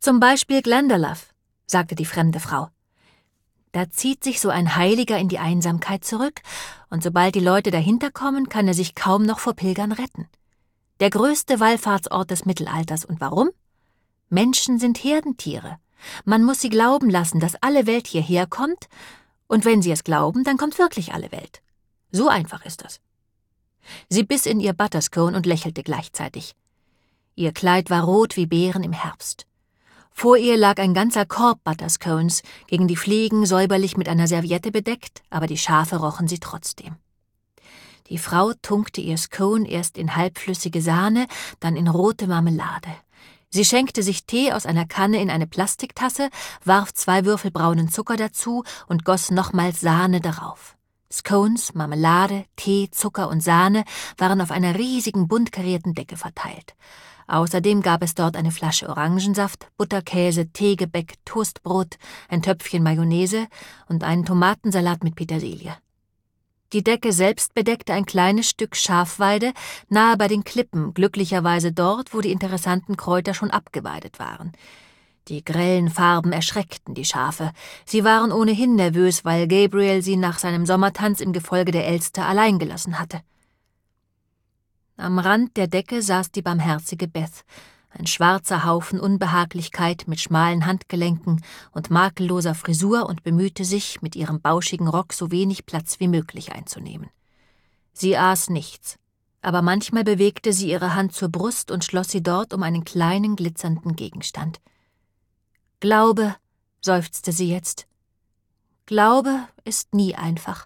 »Zum Beispiel Glendalough«, sagte die fremde Frau. »Da zieht sich so ein Heiliger in die Einsamkeit zurück, und sobald die Leute dahinter kommen, kann er sich kaum noch vor Pilgern retten. Der größte Wallfahrtsort des Mittelalters. Und warum? Menschen sind Herdentiere. Man muss sie glauben lassen, dass alle Welt hierher kommt, und wenn sie es glauben, dann kommt wirklich alle Welt. So einfach ist das.« Sie biss in ihr Butterscone und lächelte gleichzeitig. Ihr Kleid war rot wie Beeren im Herbst. Vor ihr lag ein ganzer Korb Butterscones, gegen die Fliegen säuberlich mit einer Serviette bedeckt, aber die Schafe rochen sie trotzdem. Die Frau tunkte ihr Scone erst in halbflüssige Sahne, dann in rote Marmelade. Sie schenkte sich Tee aus einer Kanne in eine Plastiktasse, warf 2 Würfel braunen Zucker dazu und goss nochmals Sahne darauf. Scones, Marmelade, Tee, Zucker und Sahne waren auf einer riesigen, bunt karierten Decke verteilt. Außerdem gab es dort eine Flasche Orangensaft, Butterkäse, Teegebäck, Toastbrot, ein Töpfchen Mayonnaise und einen Tomatensalat mit Petersilie. Die Decke selbst bedeckte ein kleines Stück Schafweide nahe bei den Klippen, glücklicherweise dort, wo die interessanten Kräuter schon abgeweidet waren. Die grellen Farben erschreckten die Schafe. Sie waren ohnehin nervös, weil Gabriel sie nach seinem Sommertanz im Gefolge der Elster allein gelassen hatte. Am Rand der Decke saß die barmherzige Beth, ein schwarzer Haufen Unbehaglichkeit mit schmalen Handgelenken und makelloser Frisur, und bemühte sich, mit ihrem bauschigen Rock so wenig Platz wie möglich einzunehmen. Sie aß nichts, aber manchmal bewegte sie ihre Hand zur Brust und schloss sie dort um einen kleinen, glitzernden Gegenstand. »Glaube«, seufzte sie jetzt. »Glaube ist nie einfach.«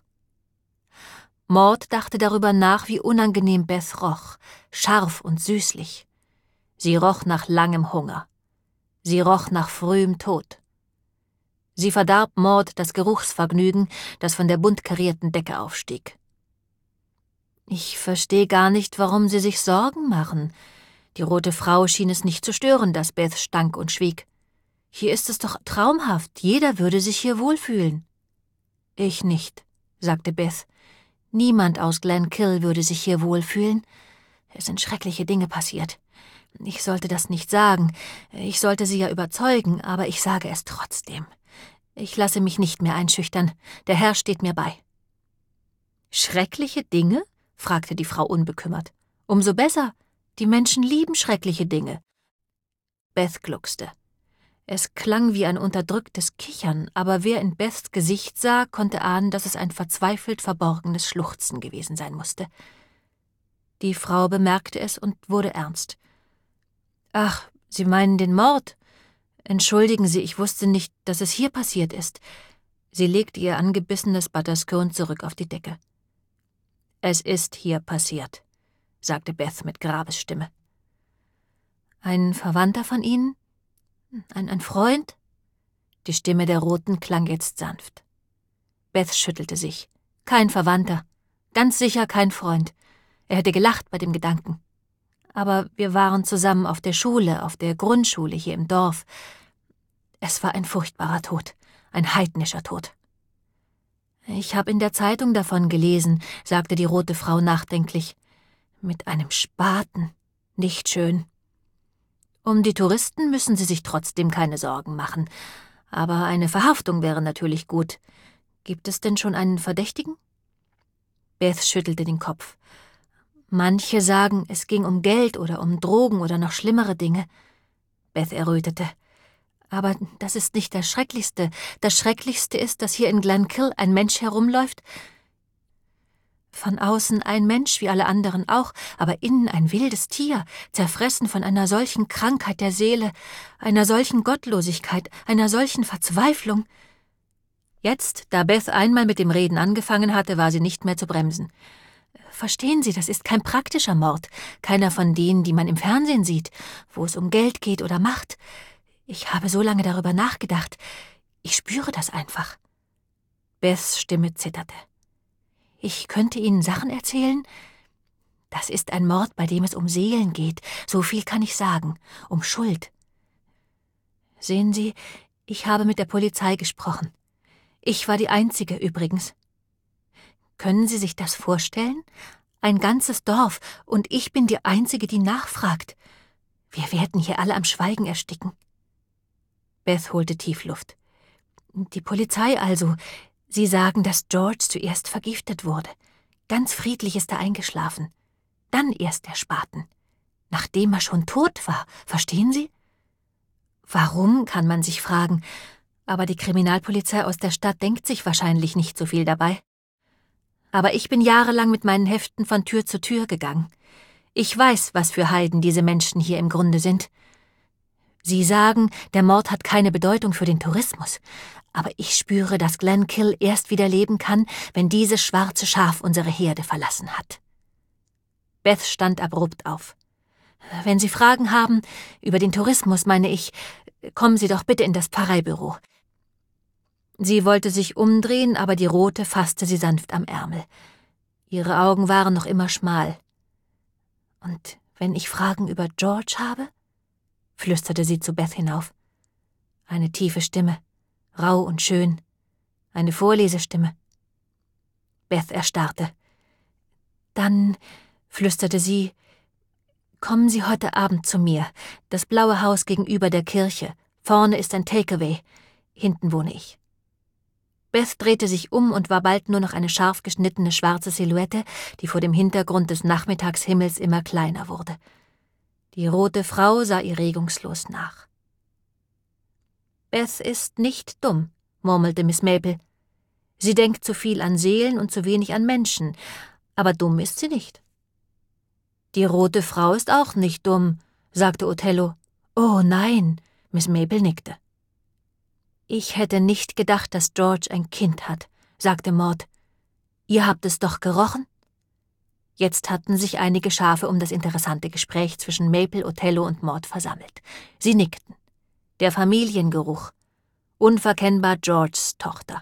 Maud dachte darüber nach, wie unangenehm Beth roch, scharf und süßlich. Sie roch nach langem Hunger. Sie roch nach frühem Tod. Sie verdarb Maud das Geruchsvergnügen, das von der bunt karierten Decke aufstieg. »Ich verstehe gar nicht, warum Sie sich Sorgen machen.« Die rote Frau schien es nicht zu stören, dass Beth stank und schwieg. »Hier ist es doch traumhaft, jeder würde sich hier wohlfühlen.« »Ich nicht«, sagte Beth. »Niemand aus Glenkill würde sich hier wohlfühlen. Es sind schreckliche Dinge passiert. Ich sollte das nicht sagen, ich sollte Sie ja überzeugen, aber ich sage es trotzdem. Ich lasse mich nicht mehr einschüchtern, der Herr steht mir bei.« »Schreckliche Dinge?« fragte die Frau unbekümmert. »Umso besser, die Menschen lieben schreckliche Dinge.« Beth gluckste. Es klang wie ein unterdrücktes Kichern, aber wer in Beths Gesicht sah, konnte ahnen, dass es ein verzweifelt verborgenes Schluchzen gewesen sein musste. Die Frau bemerkte es und wurde ernst. »Ach, Sie meinen den Mord? Entschuldigen Sie, ich wusste nicht, dass es hier passiert ist.« Sie legte ihr angebissenes Butterscone zurück auf die Decke. »Es ist hier passiert«, sagte Beth mit Grabesstimme. »Ein Verwandter von Ihnen? Ein Freund?« Die Stimme der Roten klang jetzt sanft. Beth schüttelte sich. »Kein Verwandter. Ganz sicher kein Freund. Er hätte gelacht bei dem Gedanken. Aber wir waren zusammen auf der Schule, auf der Grundschule hier im Dorf. Es war ein furchtbarer Tod, ein heidnischer Tod.« »Ich habe in der Zeitung davon gelesen«, sagte die rote Frau nachdenklich. »Mit einem Spaten. Nicht schön. Um die Touristen müssen Sie sich trotzdem keine Sorgen machen. Aber eine Verhaftung wäre natürlich gut. Gibt es denn schon einen Verdächtigen?« Beth schüttelte den Kopf. »Manche sagen, es ging um Geld oder um Drogen oder noch schlimmere Dinge.« Beth errötete. »Aber das ist nicht das Schrecklichste. Das Schrecklichste ist, dass hier in Glenkill ein Mensch herumläuft. Von außen ein Mensch, wie alle anderen auch, aber innen ein wildes Tier, zerfressen von einer solchen Krankheit der Seele, einer solchen Gottlosigkeit, einer solchen Verzweiflung.« Jetzt, da Beth einmal mit dem Reden angefangen hatte, war sie nicht mehr zu bremsen. »Verstehen Sie, das ist kein praktischer Mord, keiner von denen, die man im Fernsehen sieht, wo es um Geld geht oder Macht. Ich habe so lange darüber nachgedacht. Ich spüre das einfach.« Beths Stimme zitterte. »Ich könnte Ihnen Sachen erzählen. Das ist ein Mord, bei dem es um Seelen geht, so viel kann ich sagen, um Schuld. Sehen Sie, ich habe mit der Polizei gesprochen. Ich war die Einzige übrigens. Können Sie sich das vorstellen? Ein ganzes Dorf, und ich bin die Einzige, die nachfragt. Wir werden hier alle am Schweigen ersticken.« Beth holte tief Luft. »Die Polizei also. Sie sagen, dass George zuerst vergiftet wurde. Ganz friedlich ist er eingeschlafen. Dann erst der Spaten. Nachdem er schon tot war, verstehen Sie?« Warum, kann man sich fragen. Aber die Kriminalpolizei aus der Stadt denkt sich wahrscheinlich nicht so viel dabei. Aber ich bin jahrelang mit meinen Heften von Tür zu Tür gegangen. Ich weiß, was für Heiden diese Menschen hier im Grunde sind. Sie sagen, der Mord hat keine Bedeutung für den Tourismus. Aber ich spüre, dass Glenkill erst wieder leben kann, wenn dieses schwarze Schaf unsere Herde verlassen hat. Beth stand abrupt auf. »Wenn Sie Fragen haben, über den Tourismus, meine ich, kommen Sie doch bitte in das Pfarreibüro.« Sie wollte sich umdrehen, aber die Rote fasste sie sanft am Ärmel. Ihre Augen waren noch immer schmal. »Und wenn ich Fragen über George habe?« flüsterte sie zu Beth hinauf. Eine tiefe Stimme, rau und schön, eine Vorlesestimme. Beth erstarrte. »Dann«, flüsterte sie, »kommen Sie heute Abend zu mir. Das blaue Haus gegenüber der Kirche. Vorne ist ein Takeaway. Hinten wohne ich.« Beth drehte sich um und war bald nur noch eine scharf geschnittene schwarze Silhouette, die vor dem Hintergrund des Nachmittagshimmels immer kleiner wurde. Die rote Frau sah ihr regungslos nach. »Beth ist nicht dumm«, murmelte Miss Maple. »Sie denkt zu viel an Seelen und zu wenig an Menschen, aber dumm ist sie nicht.« »Die rote Frau ist auch nicht dumm«, sagte Othello. »Oh nein«, Miss Maple nickte. »Ich hätte nicht gedacht, dass George ein Kind hat«, sagte Maud. »Ihr habt es doch gerochen?« Jetzt hatten sich einige Schafe um das interessante Gespräch zwischen Maple, Othello und Maud versammelt. Sie nickten. Der Familiengeruch. Unverkennbar Georges Tochter.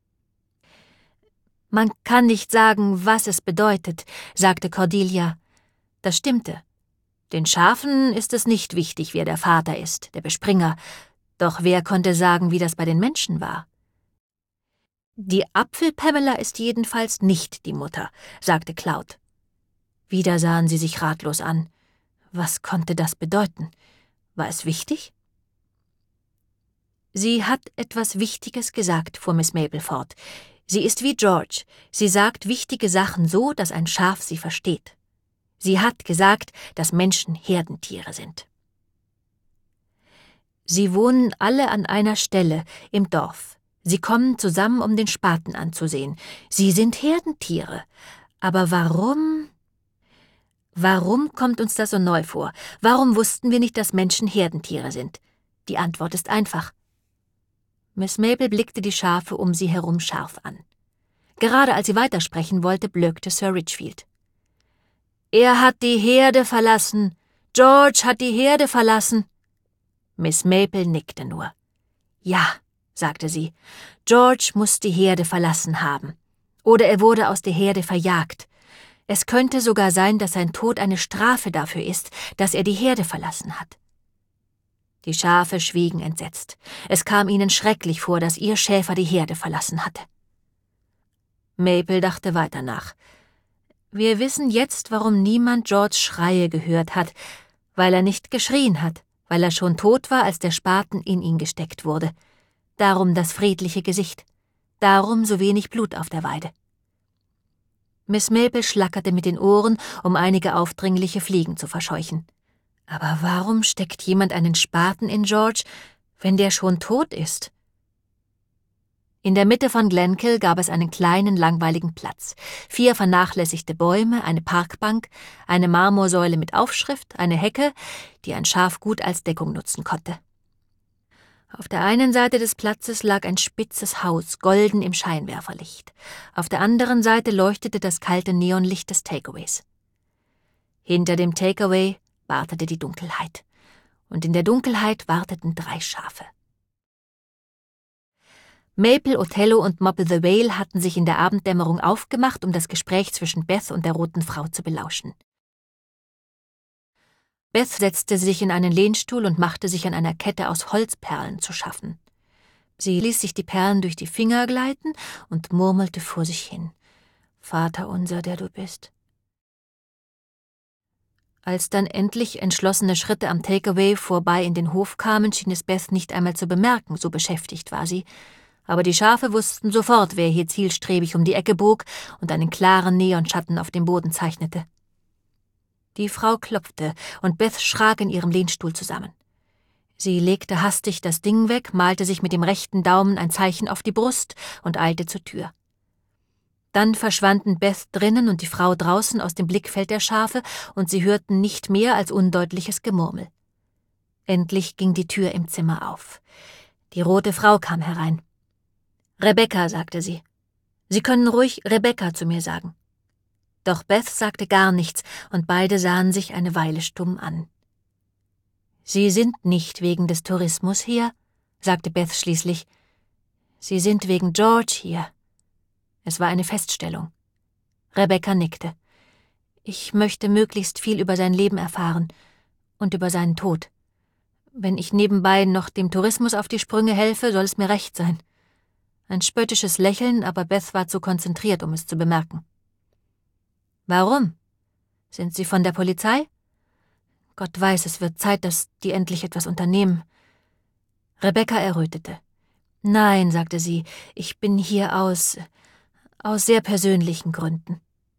»Man kann nicht sagen, was es bedeutet«, sagte Cordelia. Das stimmte. Den Schafen ist es nicht wichtig, wer der Vater ist, der Bespringer. Doch wer konnte sagen, wie das bei den Menschen war? »Die Apfel-Pamela ist jedenfalls nicht die Mutter«, sagte Cloud. Wieder sahen sie sich ratlos an. Was konnte das bedeuten? War es wichtig? »Sie hat etwas Wichtiges gesagt«, fuhr Miss Maple fort. »Sie ist wie George. Sie sagt wichtige Sachen so, dass ein Schaf sie versteht. Sie hat gesagt, dass Menschen Herdentiere sind. Sie wohnen alle an einer Stelle im Dorf. Sie kommen zusammen, um den Spaten anzusehen. Sie sind Herdentiere. Aber warum? Warum kommt uns das so neu vor? Warum wussten wir nicht, dass Menschen Herdentiere sind? Die Antwort ist einfach.« Miss Maple blickte die Schafe um sie herum scharf an. Gerade als sie weitersprechen wollte, blökte Sir Richfield. »Er hat die Herde verlassen. George hat die Herde verlassen.« Miss Maple nickte nur. »Ja«, sagte sie, »George muss die Herde verlassen haben. Oder er wurde aus der Herde verjagt. Es könnte sogar sein, dass sein Tod eine Strafe dafür ist, dass er die Herde verlassen hat.« Die Schafe schwiegen entsetzt. Es kam ihnen schrecklich vor, dass ihr Schäfer die Herde verlassen hatte. Maple dachte weiter nach. »Wir wissen jetzt, warum niemand Georges Schreie gehört hat, weil er nicht geschrien hat, weil er schon tot war, als der Spaten in ihn gesteckt wurde. Darum das friedliche Gesicht. Darum so wenig Blut auf der Weide.« Miss Maple schlackerte mit den Ohren, um einige aufdringliche Fliegen zu verscheuchen. Aber warum steckt jemand einen Spaten in George, wenn der schon tot ist? In der Mitte von Glenkill gab es einen kleinen, langweiligen Platz. 4 vernachlässigte Bäume, eine Parkbank, eine Marmorsäule mit Aufschrift, eine Hecke, die ein Schaf gut als Deckung nutzen konnte. Auf der einen Seite des Platzes lag ein spitzes Haus, golden im Scheinwerferlicht. Auf der anderen Seite leuchtete das kalte Neonlicht des Takeaways. Hinter dem Takeaway wartete die Dunkelheit. Und in der Dunkelheit warteten 3 Schafe. Maple, Othello und Mopple the Whale hatten sich in der Abenddämmerung aufgemacht, um das Gespräch zwischen Beth und der roten Frau zu belauschen. Beth setzte sich in einen Lehnstuhl und machte sich an einer Kette aus Holzperlen zu schaffen. Sie ließ sich die Perlen durch die Finger gleiten und murmelte vor sich hin. »Vater unser, der du bist.« Als dann endlich entschlossene Schritte am Takeaway vorbei in den Hof kamen, schien es Beth nicht einmal zu bemerken, so beschäftigt war sie. Aber die Schafe wussten sofort, wer hier zielstrebig um die Ecke bog und einen klaren Neonschatten auf dem Boden zeichnete. Die Frau klopfte, und Beth schrak in ihrem Lehnstuhl zusammen. Sie legte hastig das Ding weg, malte sich mit dem rechten Daumen ein Zeichen auf die Brust und eilte zur Tür. Dann verschwanden Beth drinnen und die Frau draußen aus dem Blickfeld der Schafe, und sie hörten nicht mehr als undeutliches Gemurmel. Endlich ging die Tür im Zimmer auf. Die rote Frau kam herein. »Rebecca«, sagte sie. »Sie können ruhig Rebecca zu mir sagen.« Doch Beth sagte gar nichts, und beide sahen sich eine Weile stumm an. »Sie sind nicht wegen des Tourismus hier«, sagte Beth schließlich. »Sie sind wegen George hier.« Es war eine Feststellung. Rebecca nickte. »Ich möchte möglichst viel über sein Leben erfahren und über seinen Tod. Wenn ich nebenbei noch dem Tourismus auf die Sprünge helfe, soll es mir recht sein.« Ein spöttisches Lächeln, aber Beth war zu konzentriert, um es zu bemerken. »Warum? Sind Sie von der Polizei?« »Gott weiß, es wird Zeit, dass die endlich etwas unternehmen.« Rebecca errötete. »Nein«, sagte sie, »ich bin hier aus sehr persönlichen Gründen.«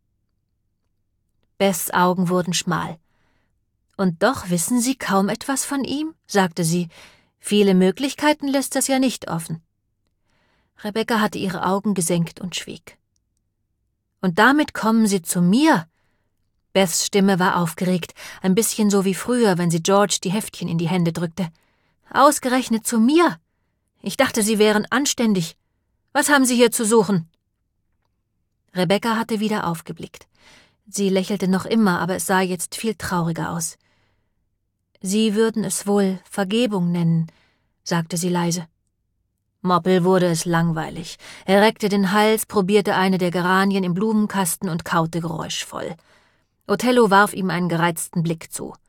Beths Augen wurden schmal. »Und doch wissen Sie kaum etwas von ihm?«, sagte sie. »Viele Möglichkeiten lässt das ja nicht offen.« Rebecca hatte ihre Augen gesenkt und schwieg. »Und damit kommen Sie zu mir?« Beths Stimme war aufgeregt, ein bisschen so wie früher, wenn sie George die Heftchen in die Hände drückte. »Ausgerechnet zu mir? Ich dachte, Sie wären anständig. Was haben Sie hier zu suchen?« Rebecca hatte wieder aufgeblickt. Sie lächelte noch immer, aber es sah jetzt viel trauriger aus. »Sie würden es wohl Vergebung nennen«, sagte sie leise. Moppel wurde es langweilig. Er reckte den Hals, probierte eine der Geranien im Blumenkasten und kaute geräuschvoll. Othello warf ihm einen gereizten Blick zu.